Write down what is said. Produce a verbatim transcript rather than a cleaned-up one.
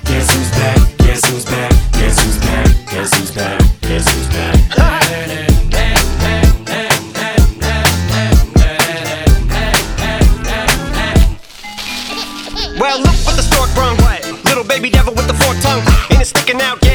Guess who's back? Guess who's back? Guess who's back? Guess who's back? Guess who's back? Well, look what the stork brung. What? Little baby devil with the forked tongue, and it's sticking out.